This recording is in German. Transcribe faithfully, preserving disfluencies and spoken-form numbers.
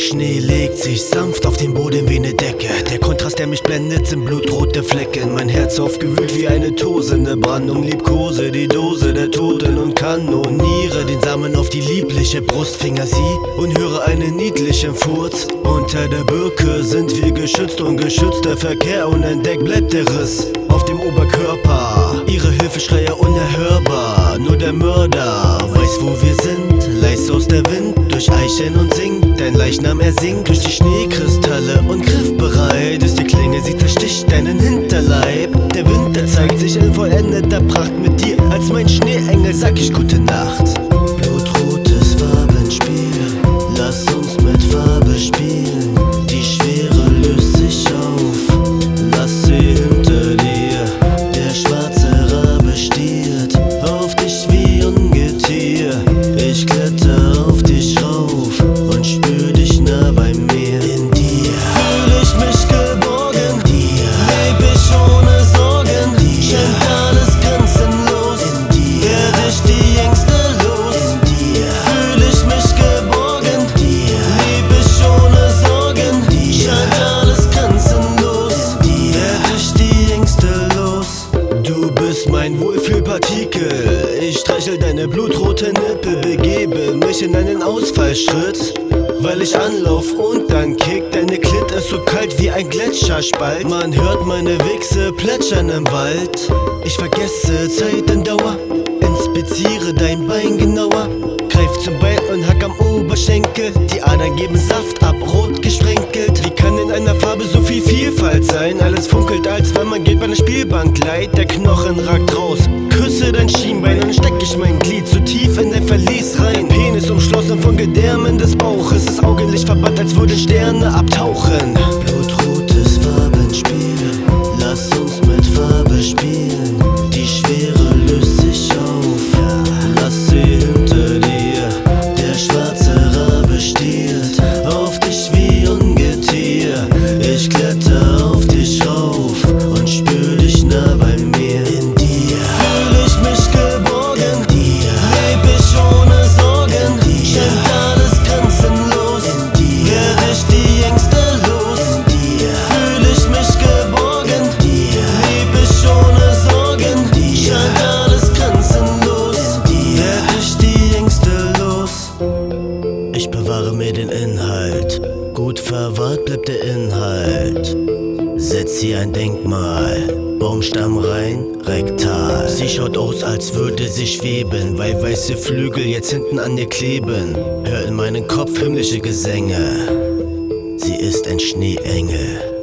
Schnee legt sich sanft auf den Boden wie ne Decke. Der Kontrast, der mich blendet, sind blutrote Flecken. Mein Herz aufgewühlt wie eine tosende Brandung. Liebkose die Dose der Toten und kanoniere den Samen auf die liebliche Brustfinger sie und höre einen niedlichen Furz. Unter der Birke sind wir geschützt und geschützter Verkehr unentdeckt bleibt der Riss auf dem Oberkörper. Ihre Hilfeschreie unerhörbar, nur der Mörder weiß, wo wir sind. Leis aus der Wind durch Eicheln und singt, dein Leichnam ersinkt durch die Schneekristalle und griffbereit ist die Klinge, sie zersticht deinen Hinterleib. Der Winter zeigt sich in vollendeter Pracht mit dir, als mein Schneeengel sag ich gute Nacht. Blutrotes Farbenspiel, lass uns mit Farbe spielen. Die Schwere löst sich auf, lass sie hinter dir. Der schwarze Rabe stiert auf dich wie Ungetier. Ich kletter auf dich rauf und spür dich nah bei mir. In dir fühl ich mich geborgen, in dir leb ich ohne Sorgen, in dir scheint alles grenzenlos, in dir werd ich die Ängste los. In dir fühl ich mich geborgen, in dir leb ich ohne Sorgen, in dir scheint alles grenzenlos, in dir werd ich die Ängste los. Du bist mein Wohlfühlpartikel, ich streichel deine blutrote Nippel, begebe mich in einen Ausfallschritt, weil ich anlauf und dann kick. Deine Klit ist so kalt wie ein Gletscherspalt. Man hört meine Wichse plätschern im Wald. Ich vergesse Zeit in Dauer, inspiziere dein Bein genauer. Greif zum Bein und hack am Oberschenkel. Die Adern geben Saft ab, rot gesprenkelt. Wie kann in einer Farbe so viel Vielfalt sein? Alles funkelt, als wenn man geht bei einer Spielbank leid. Der Knochen ragt raus, küsse dein Schienbein und steck ich mein Glied so tief in dein Verlies rein. Penis umschlossen von Gedärmen des Bauches, das Augenlicht verbannt, als würden Sterne abtauchen. Blutrotes Farbenspiel, lass uns mit Farbe spielen. Die Schwere löst sich auf, lass sie hinter dir. Der schwarze Rabe stiert auf dich wie Ungetier. Ich kletter auf dich rauf und spür dich nah bei mir. In dir fühl ich mich geborgen, in dir leb ich ohne Sorgen, in dir scheint alles grenzenlos, in dir werd ich die Ängste los. In dir fühl ich mich geborgen, in dir leb ich ohne Sorgen, in dir scheint alles grenzenlos, in dir werd ich die Ängste los. Ich bewahre mir den Inhalt, gut verwahrt bleibt der Inhalt. Setz hier ein Denkmal, Baumstamm rein, rektal. Sie schaut aus, als würde sie schweben, weil weiße Flügel jetzt hinten an ihr kleben. Hör in meinen Kopf himmlische Gesänge, sie ist ein Schneeengel.